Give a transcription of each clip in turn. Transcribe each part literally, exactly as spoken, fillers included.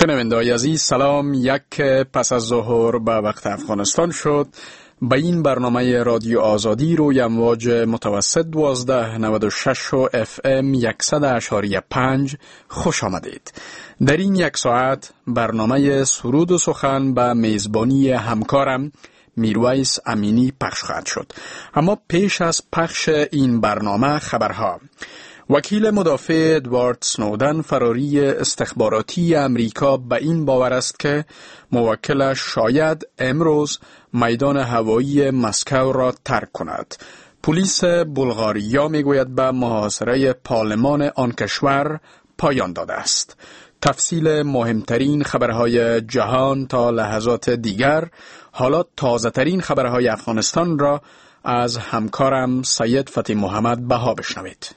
شنونده‌های عزیز سلام. یک پس از ظهر به وقت افغانستان شد. به این برنامه رادیو آزادی روی امواج متوسط دوازده نود و شش و اف ام صد اشاری پنج خوش آمدید. در این یک ساعت برنامه سرود و سخن به میزبانی همکارم میرویس امینی پخش خواهد شد. اما پیش از پخش این برنامه خبرها. وکیل مدافع ادوارد سنودن فراری استخباراتی امریکا به این باور است که موکلش شاید امروز میدان هوایی مسکو را ترک کند. پلیس بلغاریا میگوید به محاصره پارلمان آن کشور پایان داده است. تفصیل مهمترین خبرهای جهان تا لحظات دیگر. حالا تازه ترین خبرهای افغانستان را از همکارم سید فتح محمد بها بشنوید.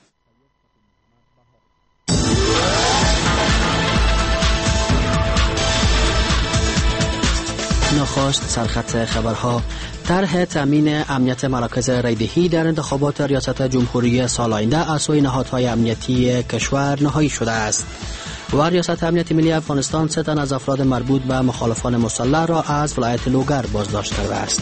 نخست سرخط خبرها. طرح تامین امنیت مراکز رایدهی در انتخابات ریاست جمهوری سال آینده از سوی نهادهای امنیتی کشور نهایی شده است. و ریاست امنیت ملی افغانستان سه تن از افراد مربوط به مخالفان مسلح را از ولایت لوگر بازداشت کرده است.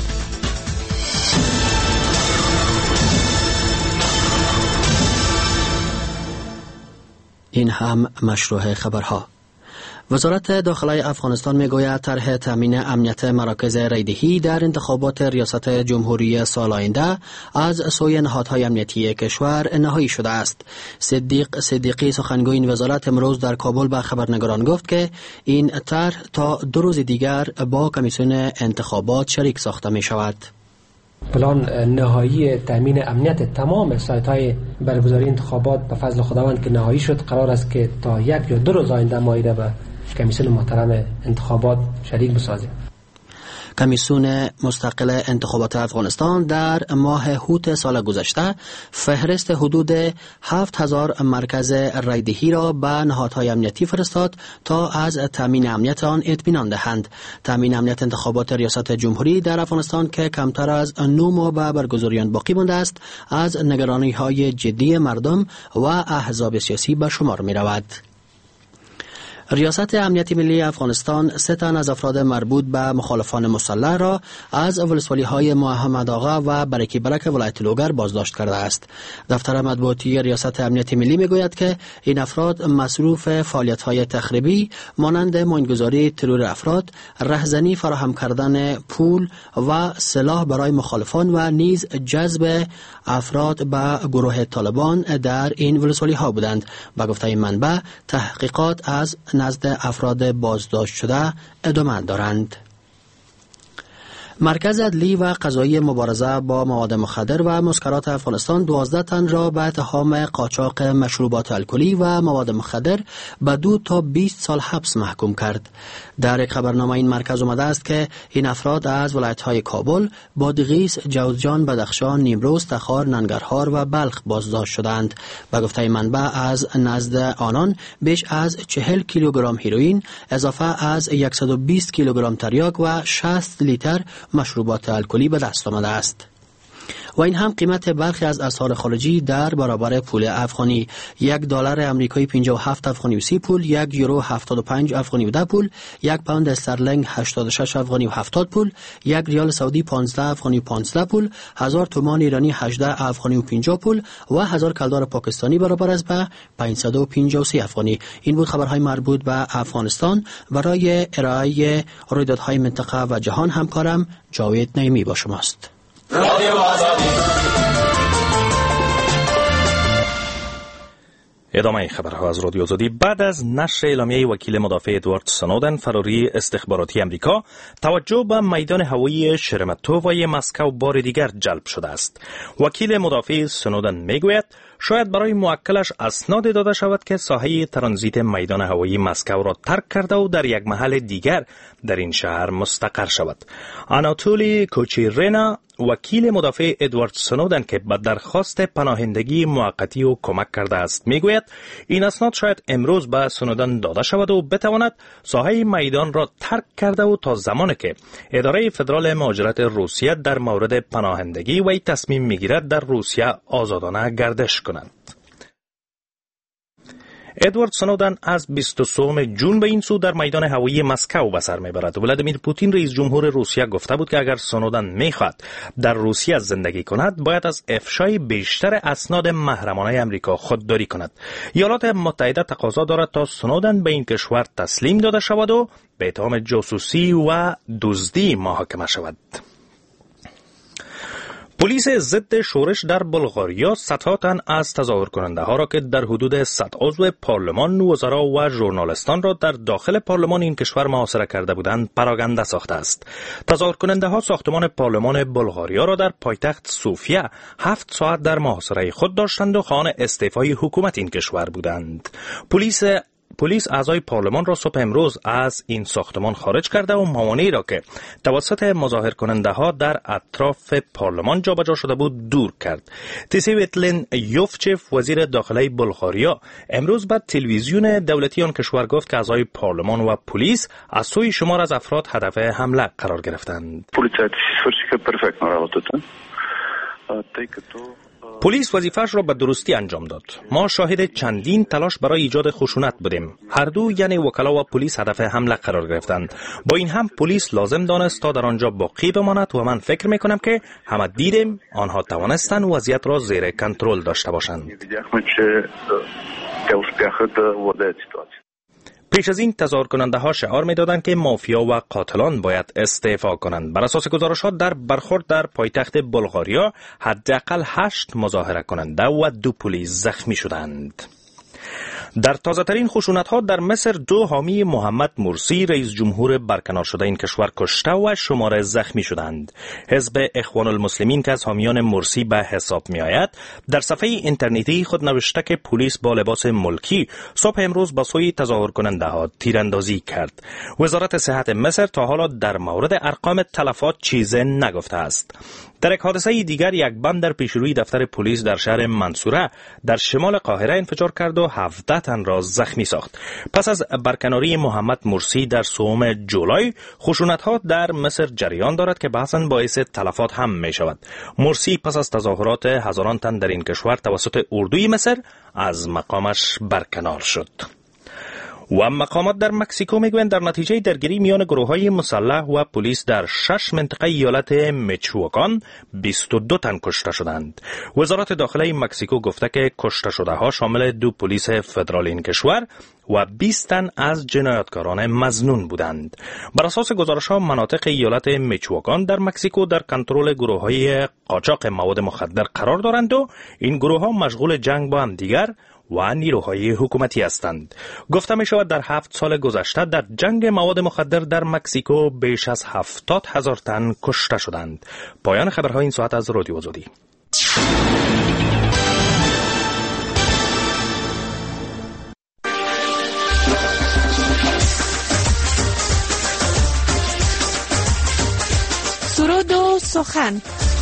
این هم مشروع خبرها. وزارت داخلی افغانستان میگوید طرح تامین امنیت مراکز رایدهی در انتخابات ریاست جمهوری سال آینده از سوی نهادهای امنیتی کشور نهایی شده است. صدیق صدیقی سخنگوی این وزارت امروز در کابل به خبرنگاران گفت که این طرح تا دو روز دیگر با کمیسیون انتخابات شریک ساخته می شود. پلان نهایی تامین امنیت تمام سایت‌های برگزاری انتخابات به فضل خداوند که نهایی شد، قرار است که تا یک یا دو روز آینده مایده به کمیسیون محترم انتخابات شریک بسازیم. کمیسیون مستقل انتخابات افغانستان در ماه هوت سال گذشته فهرست حدود هفت هزار مرکز رایدهی را به نهادهای امنیتی فرستاد تا از تامین امنیت آن اطمینان دهند. تامین امنیت انتخابات ریاست جمهوری در افغانستان که کمتر از نه ماه به برگزاری آن باقی مانده است، از نگرانی‌های جدی مردم و احزاب سیاسی به شمار می‌رود. ریاست امنیت ملی افغانستان سه تن از افراد مربوط به مخالفان مسلح را از ولسوالی‌های محمد آقا و برکی برک ولایت لوگر بازداشت کرده است. دفتر مطبوعاتی ریاست امنیت ملی میگوید که این افراد مصروف فعالیت‌های تخریبی مانند ماینگذاری ترور افراد، رهزنی فراهم کردن پول و سلاح برای مخالفان و نیز جذب افراد به گروه طالبان در این ولسوالی‌ها بودند. با گفته منبع تحقیقات از نزد افراد بازداشت شده ادامه دارند. مرکز عدلی و قضایی مبارزه با مواد مخدر و مسکرات افغانستان دوازده تن را به اتهام قاچاق مشروبات الکلی و مواد مخدر به دو تا بیست سال حبس محکوم کرد. در یک خبرنامه این مرکز آمده است که این افراد از ولایت‌های کابل، بادغیس، جوزجان، بدخشان، نیمروز، تخار، ننگرهار و بلخ بازداشت شدند. به گفته منبع از نزد آنان بیش از چهل کیلوگرم هیروئین اضافه از صد و بیست کیلوگرم تریاک و شصت لیتر مشروبات الکلی به دست آمده است. و این هم قیمت برخی از اسعار خارجی در برابر پول افغانی: یک دلار امریکایی پنجاه و هفت افغانی و سی پول، یک یورو هفتاد و پنج افغانی و ده پول، یک پوند استرلینگ هشتاد و شش افغانی و هفتاد پول، یک ریال سعودی پانزده افغانی و پانزده پول، هزار تومان ایرانی هجده افغانی و پنجاه پول و هزار کلدار پاکستانی برابر است به پانصد و پنجاه و سه افغانی. این بود خبرهای مربوط به افغانستان. برای ارائه رویدادهای منطقه و جهان همکارم جاوید نعیمی با شماست. رادیو آزادی. ادامه خبرها از رادیو آزادی. بعد از نشر اعلامیه وکیل مدافع ادوارد سنودن فراری استخباراتی امریکا، توجه به میدان هوایی شرمتوفای مسکو بار دیگر جلب شده است. وکیل مدافع سنودن میگوید شاید برای موکلش اسناد داده شود که ساحه ترانزیت میدان هوایی مسکو را ترک کرده و در یک محل دیگر در این شهر مستقر شود. آناتولی کوچیرینا، وکیل مدافع ادوارد سنودن که به درخواست پناهندگی موقتی و کمک کرده است، میگوید این اسناد شاید امروز به سنودن داده شود و بتواند ساحه میدان را ترک کرده و تا زمانی که اداره فدرال مهاجرت روسیه در مورد پناهندگی و تصمیم میگیرد در روسیه آزادانه گردش کنند. ادوارد سنودن از بیست و سه ژوئن به این سو در میدان هوایی مسکو به سر میبرد. ولادیمیر پوتین رئیس جمهور روسیه گفته بود که اگر سنودن میخواد در روسیه زندگی کند باید از افشای بیشتر اسناد محرمانه امریکا خودداری کند. ایالات متحده تقاضا دارد تا سنودن به این کشور تسلیم داده شود و به اتهام جاسوسی و دزدی محاکمه شود. پلیس ضد شورش در بلغاریا صدها تن از تظاهر کننده ها را که در حدود صد عضو پارلمان، وزرا و ژورنالیستان را در داخل پارلمان این کشور محاصره کرده بودند پراگنده ساخته است. تظاهر کننده ها ساختمان پارلمان بلغاریا را در پایتخت سوفیا هفت ساعت در محاصره خود داشتند و خواهان استعفای حکومت این کشور بودند. پلیس پلیس اعضای پارلمان را صبح امروز از این ساختمان خارج کرده و موانعی را که توسط مظاهر کننده ها در اطراف پارلمان جابجا شده بود دور کرد. تیسیویتلین یوفچف وزیر داخلی بلغاریا امروز بعد تلویزیون دولتی آن کشور گفت که اعضای پارلمان و پلیس از سوی شمار از افراد هدف حمله قرار گرفتند. پلیس وظیفه‌اش را به درستی انجام داد. ما شاهد چندین تلاش برای ایجاد خشونت بودیم. هر دو یعنی وکلا و پلیس هدف حمله قرار گرفتند. با این هم پلیس لازم دانست تا در آنجا باقی بماند و من فکر می‌کنم که همه دیدیم آنها توانستند وضعیت را زیر کنترل داشته باشند. پیش از این تظاهر کننده ها شعار می دادند که مافیا و قاتلان باید استعفا کنند. بر اساس گزارشات در برخورد در پایتخت بلغاریا حداقل هشت مظاهره کننده و دو پلیس زخمی شدند. در تازه‌ترین خشونت‌ها در مصر دو حامی محمد مرسی رئیس جمهور برکنار شده این کشور کشته و شمار زخمی شدند. حزب اخوان المسلمین که از حامیان مرسی به حساب می‌آید در صفحه اینترنتی خود نوشته که پلیس با لباس ملکی صبح امروز به سوی تظاهر کننده‌ها تیراندازی کرد. وزارت صحت مصر تا حالا در مورد ارقام تلفات چیزی نگفته است. در یک حادثه دیگر یک بم در پیشروی دفتر پلیس در شهر منصوره در شمال قاهره انفجار کرد و هفده تن را زخمی ساخت. پس از برکناری محمد مرسی در سوم جولای خشونت‌ها در مصر جریان دارد که بحثاً باعث تلفات هم می شود. مرسی پس از تظاهرات هزاران تن در این کشور توسط اردوی مصر از مقامش برکنار شد. و مقامات در مکزیکو میگویند در نتیجه درگیری میان گروه‌های مسلح و پلیس در شش منطقه ایالت میچوکان بیست و دو تن کشته شدند. وزارت داخلی مکزیکو گفته که کشته شده ها شامل دو پلیس فدرال این کشور و بیست تن از جنایتکاران مظنون بودند. بر اساس گزارش‌ها مناطق ایالت میچوکان در مکزیکو در کنترل گروه‌های قاچاق مواد مخدر قرار دارند و این گروه‌ها مشغول جنگ با هم دیگر و نیروهای حکومتی هستند. گفته می شود در هفت سال گذشته در جنگ مواد مخدر در مکزیکو بیش از هفتاد هزار تن کشته شدند. پایان خبرهای این ساعت از رادیو آزادی. سرود و سخن.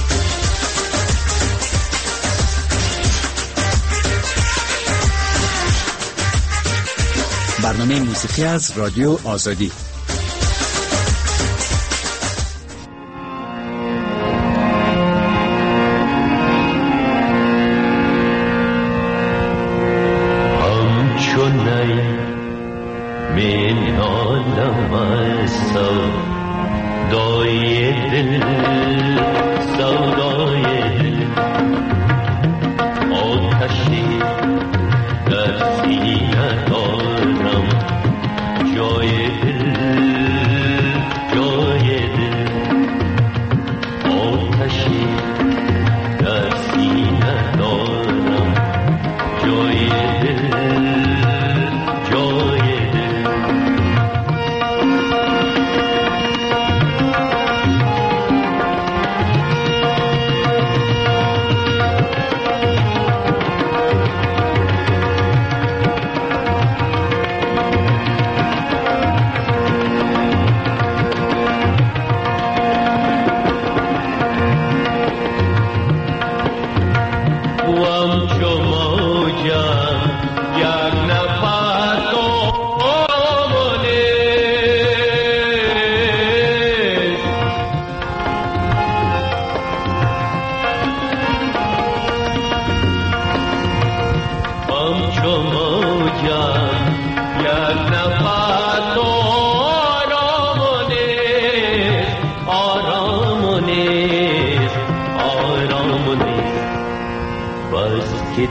برنامه موسیقی از رادیو آزادی.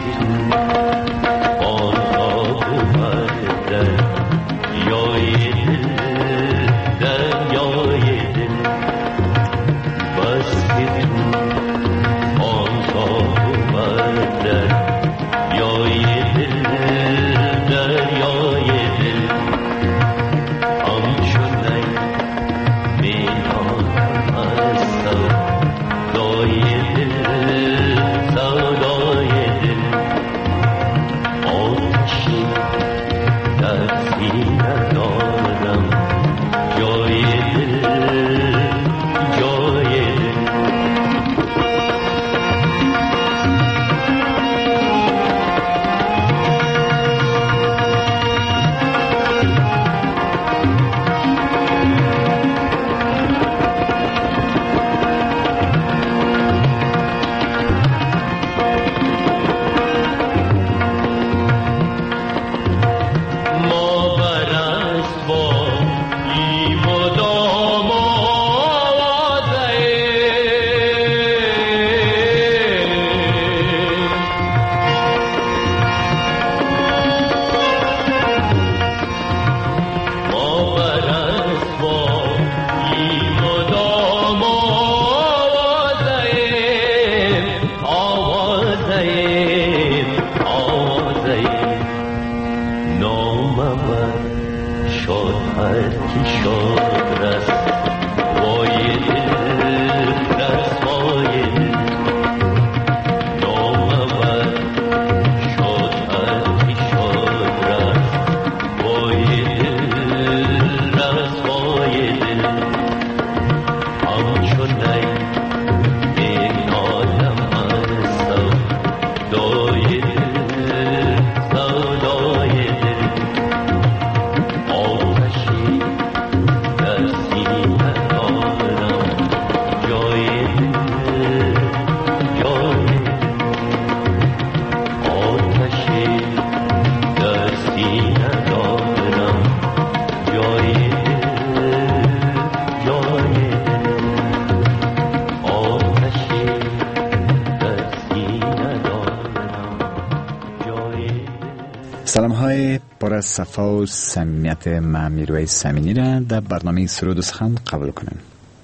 سلام های پر از صفا و صمیمیت من میرویس سمینی را در برنامه سرود و سخن قبول کنیم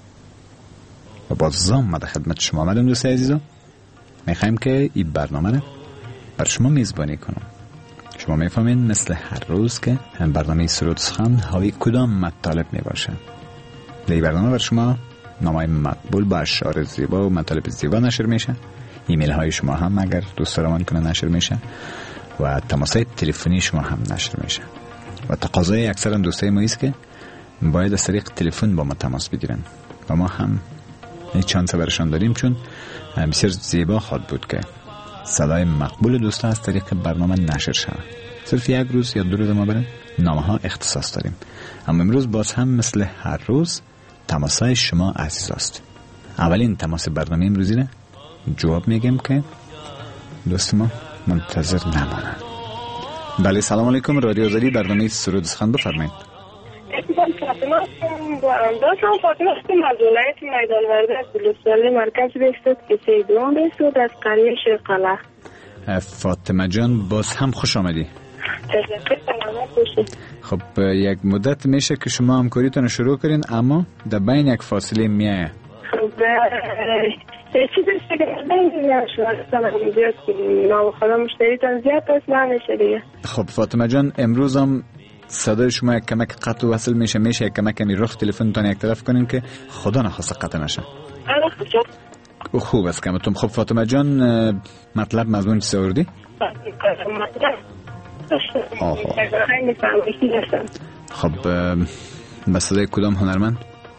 و باز آمده خدمت شما آمدم. دوستای عزیزا، میخوایم که این برنامه را بر شما میزبانی کنم. شما میفهمین مثل هر روز که هم برنامه سرود و سخن حاوی کدام مطالب میباشه. در این برنامه بر شما نامه‌های مقبول با اشعار زیبا و مطالب زیبا نشر میشه. ایمیل های شما هم اگر دوست دارمان کنه نشر میشه و تماسای تلفنی شما هم نشر میشه و تقاضای اکثر دوستای ما است که باید از طریق تلفن با ما تماس بگیرن و ما هم این چانس برشان داریم، چون بسیار زیبا خواهد بود که صدای مقبول دوستا از طریق برنامه نشر شود. صرف یک روز یا دو روز ما برای نامه ها اختصاص داریم، اما امروز باز هم مثل هر روز تماسای شما عزیز است. اولین تماس برنامه امروزی را جواب میگم که دوست ما منتظر نمانند. بله، سلام علیکم. رادیو آزادی، برنامه سرود سخن، بفرمایید. فاطمه داشتم فاطمه هستم از ولایت میدان ورده بلوچستان مرکز بیستد که سیدون بیستد از قریه شیرقلعه. فاطمه جان باز هم خوش آمدی. تشکر، سلامت باشید. خب یک مدت میشه که شما همکاریتون شروع کردین، اما در بین یک فاصله میایه. خب چیزی که نمیدونم شما سلام زیاد نام خدا مشتریتان زیاد پس نمیشه دیگه. خب فاطمه جان، امروز هم صدای شما یک کمک قطع و وصل میشه، میشه یک کمک یعنی رخ تلفنتون یک طرف کنین که خدا نخواسته قطع نشه. آره خوب. خوب است کمتون. خب فاطمه جان، مطلب مضمون چی آوردی؟ آها. خب به صدای کدام هنرمند؟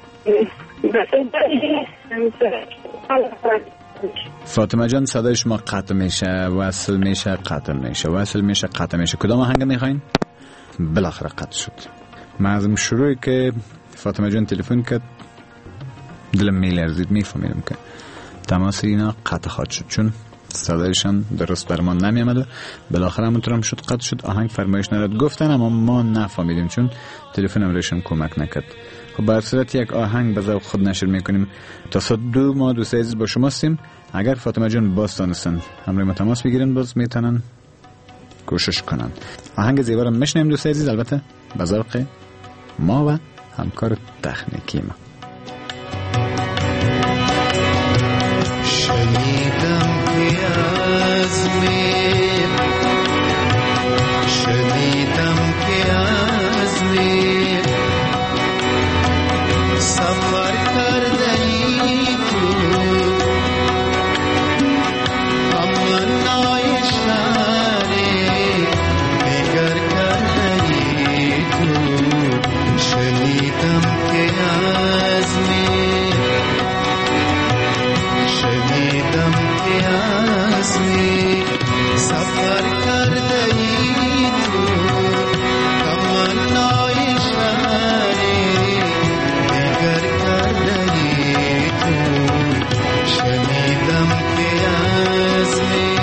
فاطمه جان، صدای شما قطع میشه، وصل میشه، قطع میشه، وصل میشه، قطع میشه. کدام آهنگ میخواین؟ بالاخره قطع شد. من از شروعی که فاطمه جان تلفن کرد دلم میلرزید، میفهمیدم که تماس اینا قطع خواهد شد، چون صدایشان درست برمان نمیامد و بالاخره همونطور هم شد قطع شد. آهنگ فرمایش نداد گفتن، اما ما نفهمیدیم چون تلفن امرشم کمک نکرد. خب به صورت یک آهنگ به ذوق خود نشر میکنیم. تا ساعت دو ما دوست عزیز با شما هستیم. اگر فاطمه جان باز دانستند همراه ما تماس بگیرن، باز میتونن کوشش کنن. آهنگ زیبا رو میشنیم دوست عزیز، البته به ذوق ما و همکار تکنیکی ما. شنیدم که از میر شنیدم که از میر سفر کرده ای تو تمنای شهری دیگر کرده ای تو. شنیدم که از میر شنیدم که از میر سفر کرده ای تو تمنای شهری دیگر کرده ای تو. شنیدم که از میر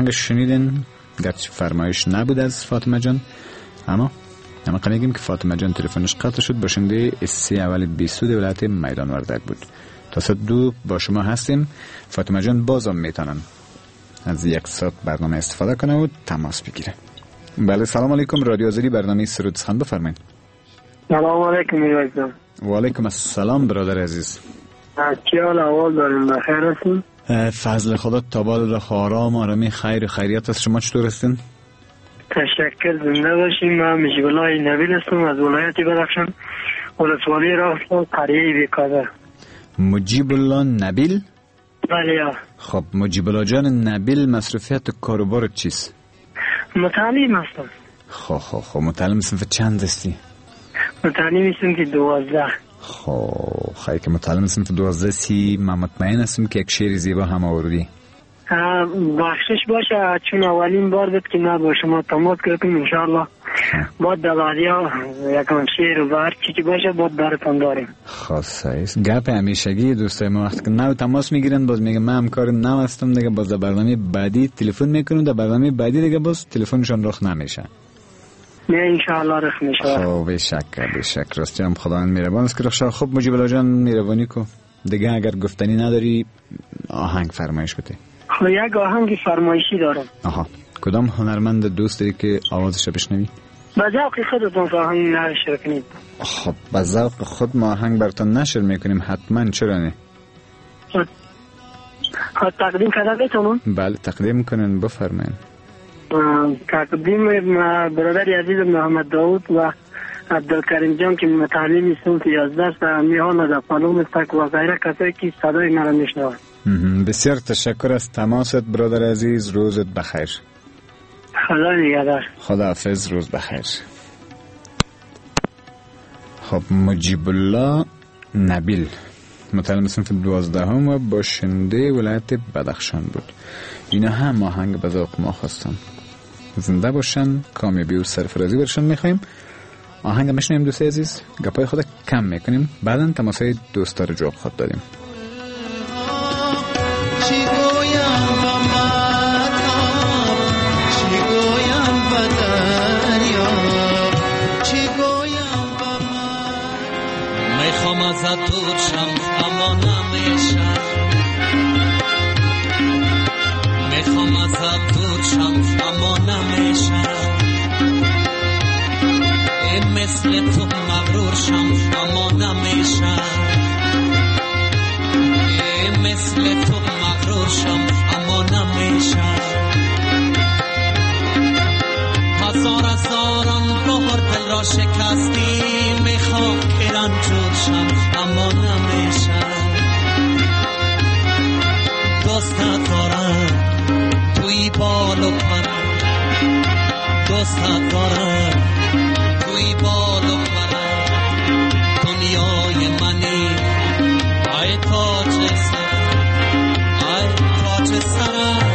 آهنگ شنیدین، گرچه فرمایش نبود از فاطمه جان، اما اما قد میگیم که فاطمه جان تلفنش قطع شد. باشنده اسی اول بیسود ولایت میدان وردک بود. تا ساعت دو با شما هستیم. فاطمه جان بازم میتونن از یک ساعت برنامه استفاده کنه و تماس بگیره. بله سلام علیکم، رادیو آزادی برنامه سرود سخن بفرمایید. سلام علیکم میرواز جان. و علیکم السلام برادر عزیز. چی حال احوال دارین؟ بخیر هستین؟ فضل خدا تابال و آرام آرامی خیر و خیریت از شما چطور هستین؟ تشکر، زنده باشین. من مجیب الله نبیل هستم از ولایت بدخشان، ولسوالی راست قریه بیکادر. مجیب الله نبیل؟ بله. خب مجیب الله جان نبیل، مصروفیت و کاروبار چیست؟ متعلم هستم. خب خب خب متعلم صنف چند هستی؟ متعلم هستم که دوازده. خب خیلی که متعلم صنف دوازده سی، من مطمئن هستم که یک شعر زیبا هم آوردی. بخشش باشه، چون اولین بار بود که ما با شما تماس گرفتیم. انشاءالله بعد دلالیا یکم شعر و بر چی که باشه بعد براتون داریم. خاصه گپ همیشگی دوستای ما وقتی که نو تماس میگیرن باز میگه من همکار نو هستم دیگه، باز در برنامه بعدی تلفن میکنم، در برنامه بعدی دیگه باز تلفنشون رخ نمیشه. نه انشاءالله رخ میشه. خب بشک بشک راست جام خداوند مهربان است که رخ. خب مجیب الله جان مهربانی کو دیگه، اگر گفتنی نداری آهنگ فرمایش بده. خب یک آهنگ فرمایشی دارم. آها، کدام هنرمند دوست داری که آوازش بشنوی؟ به ذوق خودتون آهنگ نشر کنید. خب به ذوق خود ما آهنگ براتون نشر میکنیم حتما، چرا نه؟ خب تقدیم کردن بتونم؟ بله تقدیم کنن، بفرمایید. تقدیم برادر عزیز محمد داود و عبدالکریم جان که متعلم صنف یازده است و میهان از افغانستان است و غیره کسایی که صدای مرا میشنوند. بسیار تشکر از تماست برادر عزیز، روزت بخیر. خدا نگهدار. خداحافظ، روز بخیر. خب مجیب الله نبیل متعلم صنف دوازدهم و باشنده ولایت بدخشان بود. اینا هم آهنگ به ذوق ما خواستن. زنده باشن، کامیابی و سرفرازی برشن میخوایم. آهنگ مشنویم دوست عزیز، گپای خود کم میکنیم، بعدن تماسای دوستا رو جواب خود داریم. میخوام ازت دور شم اما نمیشه، میخوام ازت دور شم اما نمیشه، این مثل تو مغرور شم اما نمیشه، این مثل تو مغرور شم اما نمیشه، هزار هزاران بار دل را شکستی، میخوام که رنجور شم اما نمیشه، دوستت دارم توی بال و پر، دوستت دارم توی بال و پر، دنیای منی ای تاج سر، ای تاج سر.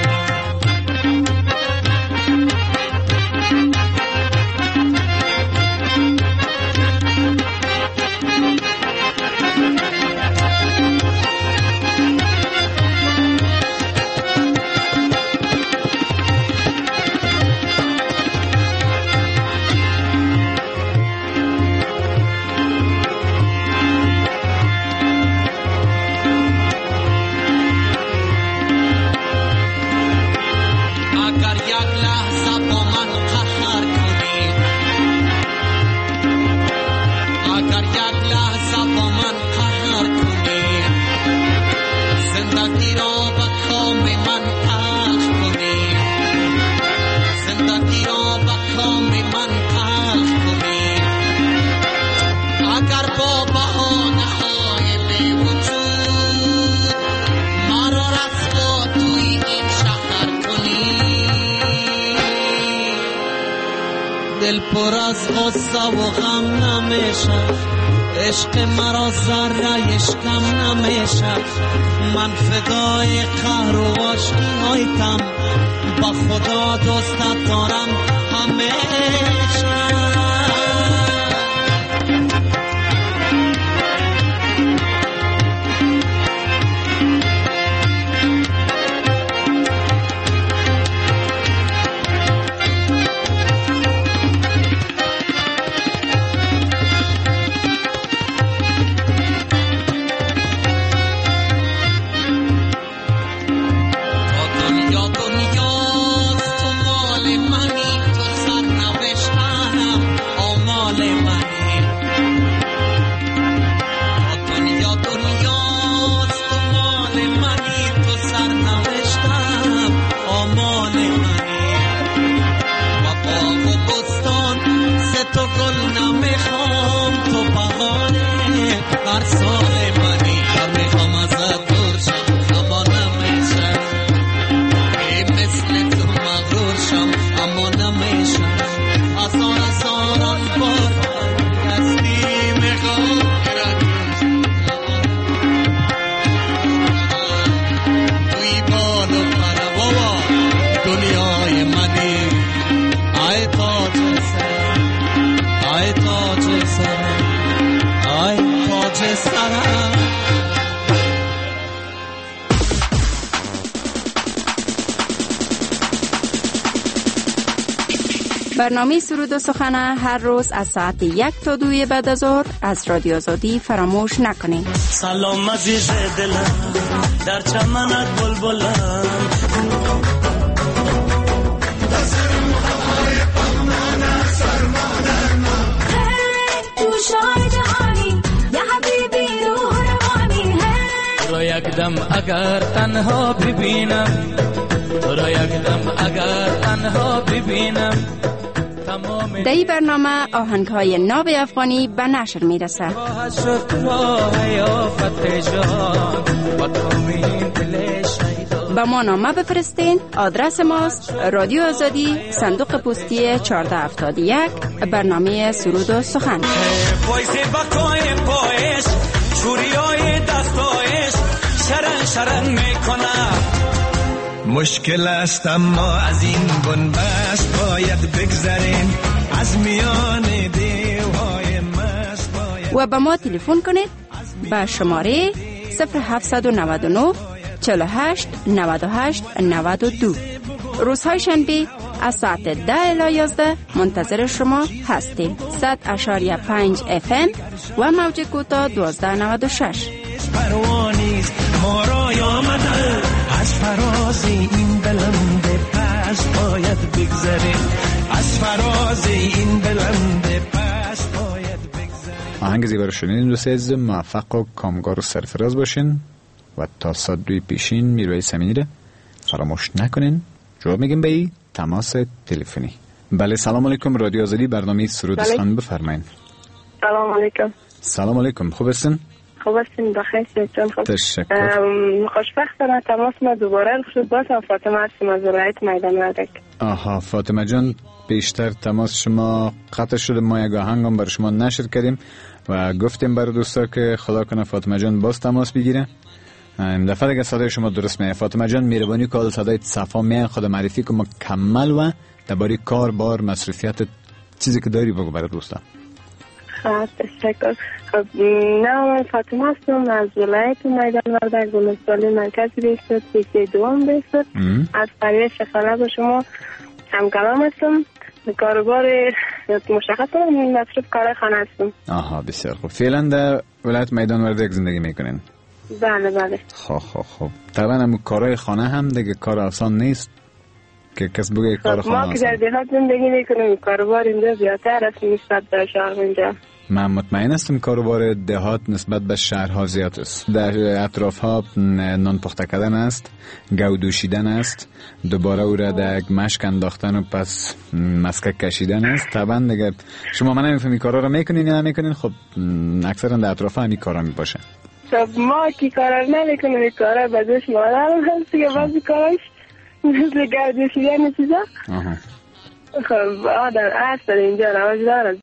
دل پر از غصه و غم نمیشه، عشق مرا ذره عشقم نمیشه، من فدای قهر و عاشقی‌هایتم، با خدا دوستت دارم همیشه. خاج سرم آی خاج سرم. برنامه سرود و سخن هر روز از ساعت یک تا دوی بعد از ظهر از رادیو آزادی فراموش نکنید. سلام عزیز دلم در چمنت بلبلم تو را یک دم اگر تنها ببینم تو را یک دم اگر تنها ببینم. در این برنامه آهنگ‌های ناب افغانی به نشر میرسه. با ما نامه بفرستین. آدرس ماست رادیو آزادی، صندوق پستی چهارده هفتاد و یک، برنامه سرود و سخن. مشکل است اما از این بنبست باید بگذرین از میان دیوهای مست باید. و به ما تلفن کنید به شماره صفر هفت نه نه چهل و هشت نود و هشت نود و دو. روزهای شنبه از ساعت ده الی یازده منتظر شما هستیم. صد اشاریه پنج اف ام و موج کوتاه دوازده نود و شش. پروانیز ما را آمده از فراز این بلند پس باید بگذریم از فراز این بلند پس باید بگذریم. آهنگ زیبا رو شنیدین دوست عزیز. موفق و کامگار و سرفراز باشین و تا ساعت دوی پیشین میروی سمینی رو فراموش نکنین. جواب میگیم به ای تماس تلفنی. بله سلام علیکم، رادیو آزادی، برنامه سرود و سخن بفرمایید. سلام علیکم. سلام علیکم، خوب هستین؟ خوب هستین؟ بخیر جان. خوب. تشکر. خوشبختانه تماس ما دوباره شد. باز فاطمه هستم از ولایت میدان وردک. آها فاطمه جان، بیشتر تماس شما قطع شده. ما یک آهنگم برای شما نشر کردیم و گفتیم برای دوستا که خدا کنه فاطمه جان باز تماس بگیره. این دفعه دیگه صدای شما درست میاد. فاطمه جان مهربانی کال صدای صفا میاد، خود معرفی کن مکمل و درباره کار بار مصرفیت چیزی که داری بگو برای دوستا. خب تشکر. خب نام فاطمه هستم از ولایت میدان وردک، ولسوالی مرکزی بیستد، پیسی دوم بیستد. از قریه شخاله با شما هم کلام هستم. کاربار مشخص مصرف کار خانه هستم. آها بسیار خوب. فعلا در ولایت میدان وردک زندگی میکنین؟ بله بله. خب خب خب طبعا هم کارهای خانه هم دیگه کار آسان نیست که کس بگه کار خانه آسان. ما که در دیهات زندگی میکنیم کاروبار اینجا زیادتر است نسبت به شهر اینجا. من مطمئن هستم کاروبار دهات نسبت به شهرها زیاد است. در اطراف ها نان پخته کردن است، گو دوشیدن است، دوباره او را در مشک انداختن و پس مسکک کشیدن است. طبعا دیگه شما من نمیفهمی کارا رو میکنین یا نمیکنین. خب اکثرا در اطراف ها همین کارا میباشه. خب ما که کارا نمیکنیم این کارا بعدش مادرم هست که بعضی کاراش مثل گو دوشیدن چیزا. آها. خب آدم اصلا اینجا رواج داره.